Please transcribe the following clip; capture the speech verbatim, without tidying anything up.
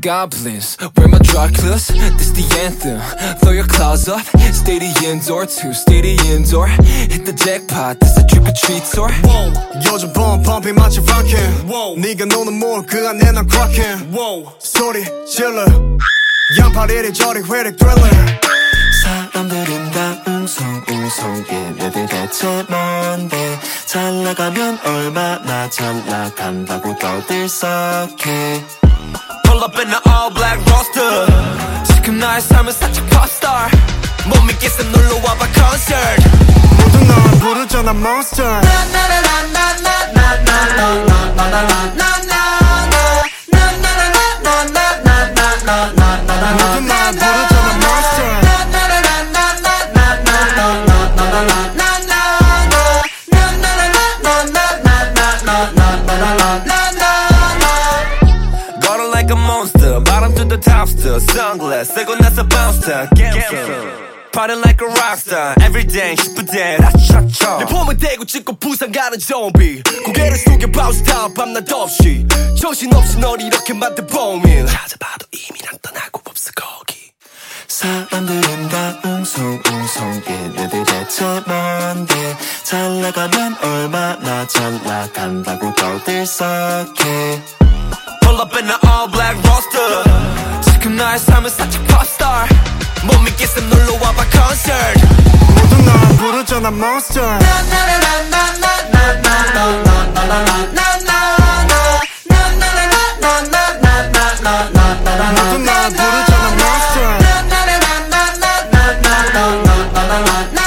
goblins, wear my dry clothes. This the anthem, throw your claws up. Stay the indoor, to stay the indoor. Hit the jackpot, this a trick or treat tour. Whoa, 요즘 봄 펌핑 마치 rockin'. Whoa, 네가 노는 몰그 안에 난 crockin'. Whoa, 소리 질러. 양팔 이리저리 회릭 thriller. 사람들은 다 웅성웅성 얘네들 대체 뭔데 잘 나가면 얼마나 잘 나간다고 떠들썩해. Pull up in the all black roster. 지금 나의 삶은 살짝 popstar. 못 믿겠어 놀러 와봐 concert. 모두 널 부르잖아 monster. Going like a monster, bottom to the topster. Sunglass, 쓰고 나서 bounce to gangster. Party like a rockstar, everyday 시프대 라차차. 내 폼을 대고 찍고 부상 가는 좀비. 고개를 숙여 bounce down 밤낮 없이. 정신없이 널 이렇게 만든 범인. 찾아봐도 이미 난 떠나고 없어 거기. 사람들은 다 웅성웅성 얘네들 대체 뭔데 잘 나가면 얼마나 잘 나간다고 떠들썩해. Pull up in the all black roster. 지금 나의 삶은 살짝 popstar. 못 믿겠어 놀러 와봐 concert. 모두 널 부르잖아 monster. 모두 널 부르잖아 monster.